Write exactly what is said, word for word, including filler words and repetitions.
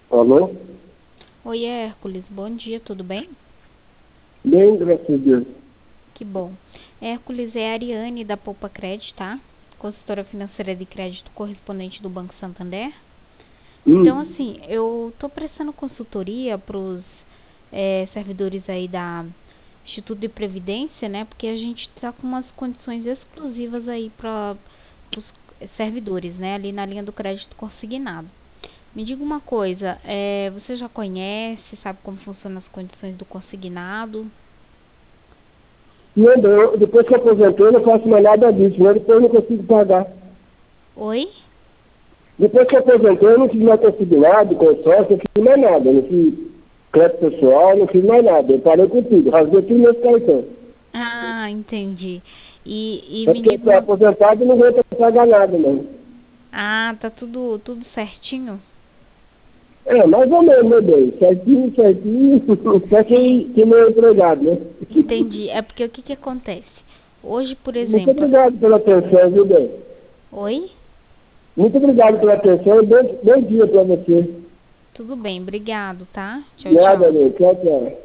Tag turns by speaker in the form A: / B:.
A: Alô?
B: Oi, Hércules, bom dia, tudo bem?
A: Bem, graças a Deus.
B: Que bom. Hércules, é a Ariane da Poupa Crédito, tá? Consultora financeira de crédito correspondente do Banco Santander. Então,
A: Hum.
B: assim, eu tô prestando consultoria pros é, servidores aí da Instituto de Previdência, né? Porque a gente tá com umas condições exclusivas aí para os servidores, né? Ali na linha do crédito consignado. Me diga uma coisa, é, você já conhece, sabe como funcionam as condições do consignado?
A: Não, eu, depois que eu aposentei, eu não faço mais nada disso, né? Depois eu não consigo pagar.
B: Oi?
A: Depois que eu aposentei, eu não fiz mais consignado, consórcio, eu não fiz mais nada. Eu não fiz crédito pessoal, não fiz mais nada. Eu parei com tudo, rasguei tudo meus cartões.
B: Ah, entendi. E, e
A: É
B: me
A: porque eu
B: diga
A: estou
B: uma...
A: aposentado e não aguento pagar nada, não.
B: Ah, tá tudo, tudo certinho?
A: É, mais ou menos, meu bem. Certinho, certinho. Só que, que não é empregado, né?
B: Entendi. É porque o que que acontece? Hoje, por
A: Muito
B: exemplo...
A: obrigado pela atenção, viu, bem?
B: Oi?
A: Muito obrigado pela atenção e bom, bom dia para você.
B: Tudo bem, obrigado, tá? Tchau,
A: Nada,
B: tchau.
A: meu. Tchau, tchau.